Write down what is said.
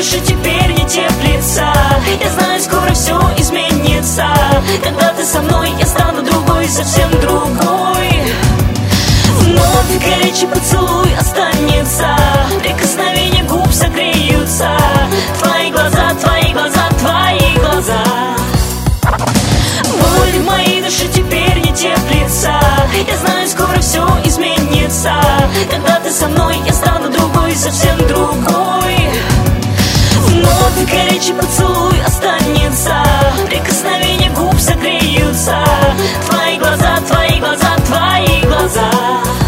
души теперь не теплится. Я знаю, скоро все изменится. Когда ты со мной, я стану другой, совсем другой. Вновь горячий поцелуй останется, прикосновения губ согреются. Твои глаза, твои глаза, твои глаза. Боль в моей душе теперь не теплится. Я знаю, скоро все изменится. Когда ты со мной, я стану другой, совсем другой. Вновь горячий поцелуй останется, прикосновения губ согреются. Твои глаза, твои глаза, твои глаза.